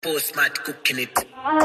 Postmart cooking it.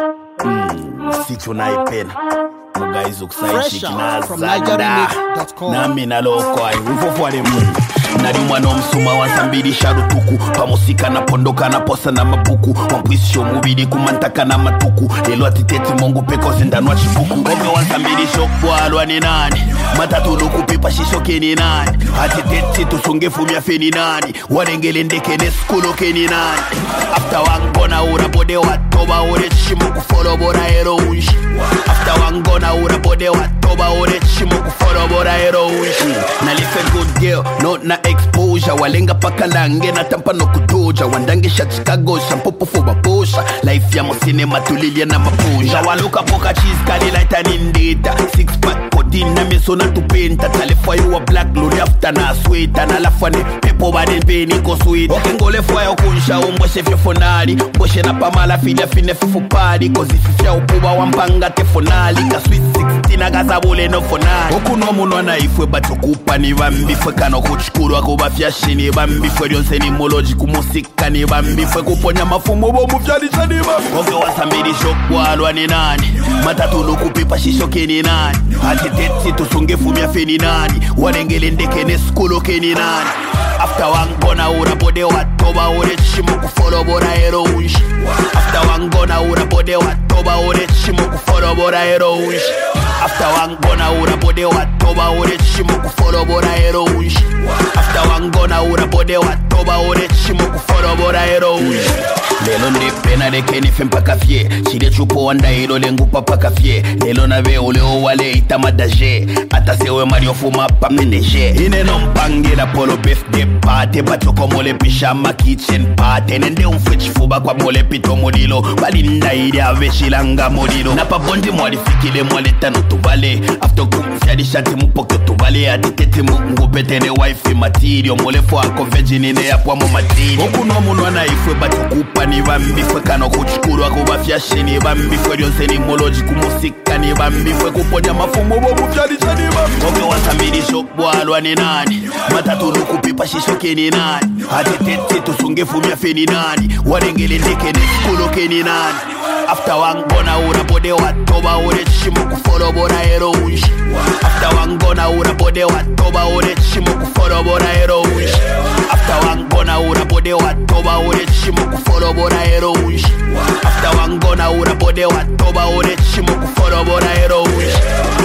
Sicho naipena mugaizo kusaishi from Nigeria nami naloko ufofu wale nari mwana msuma wasambiri sharutuku pamusika na pondoka na posa na mabuku wampwisho mubiri kumantaka na matuku lelo atiteti mongu peko zindanwa chibuku ngombe wasambiri shokwa ni nani matatu lukupipa shishoke ni nani atiteti tusungefu miafe ni nani warengele ndeke neskulo ke ni nani after wangona urabode watoba ure chimuku folobora ero unshi after wangona urabode watoba ure chimuku folobora ero unshi na life good girl not na exposure walenga pakalange na tampa no kutoja wandangisha Chicago shampopo for babosha life ya mo cinema tulilia na mapunja waluka poka cheese kali laita nindita six pack codeine na meso na tupenta talefwa yuwa black glory after na sweet na lafane pepo bade peni ko sweet okengole fwa yo kunsha umboshe fyofonali mboshe na pamala filia fine fufupadi kozi fifya upuba wampanga tefonali ka sweet 16 na gazabole no fonali okuno muno na ifwe batukupa ni bambifwe kano kuchukuru akuba fyashini bambifwe lyonse ni moloji kumusika ni bambifwe kuponya mafumo bomu fyalisha ni bambifwe oge wasambiri shokwalwa ni nani matatu lukupipa shishoke ni nani atiteti tusungefu miafe ni nani warengele ndeke neskulo ke ni nani after wangona urabode watoba ure chimuku folobora ero unshi after wangona urabode watoba ure chimuku folobora ero unshi after wangona urabode watoba ure chimuku folobora ero unshi after wangona urabode watoba ure chimuku folobora ero unshi lelo ndipena lekeni fempaka fye chile chupo wanda ilo lengupa paka fye lelo na ve uleo wale itamadaje atasewe mario fuma pa meneje ineno mpangela polo birthday party batoko mole pishama kitchen party nende umfechifuba kwa mole pito modilo balinda ili aveshilanga modilo napa bondi mwali fikile mwale tano tuvale after kumfyadi shati mupoke tuvale atiketi ngupetene wifi material mole fwa ako vejinine ya pwa mo material okuno munwa na ifwe batukupa ni bambifwe kano kuchukuru akuba fyashini bambifwe lyonse ni moloji kumusika ni bambifwe kuponya mafumo bomu fyalisha ni bambifwe oge wasambiri shokbwalwa ni nani matatu lukupipa shishoke ni nani atiteti tusungefu miafe ni nani warengele ndeke neskulo ke ni nani after wangona urabode watoba ure chimuku folobora ero unshi after wangona urabode watoba ure chimuku folobora ero unshi after wangona urabode watoba ure chimuku folobora ero unshi after wangona urabode watoba ure chimuku folobora ero unshi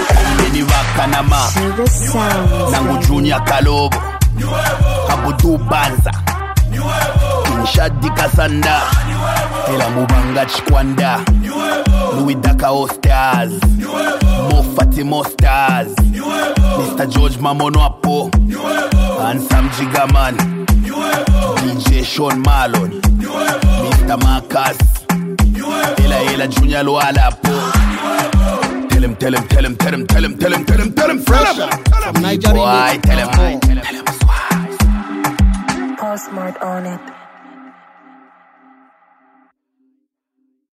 ni vakanama nangu Junior Kalobo Abudu Banza Kinshadi Kasanda Ela Mubanga Chikwanda Louis Dakao Stars Mo Fatimo Stars Mr. George Mamono Apo Ansam Jigaman DJ Sean Malon Mr. Marcus Ela Junior Luala Apo Tell him Fresh from Nigeria tell him Postmart on it.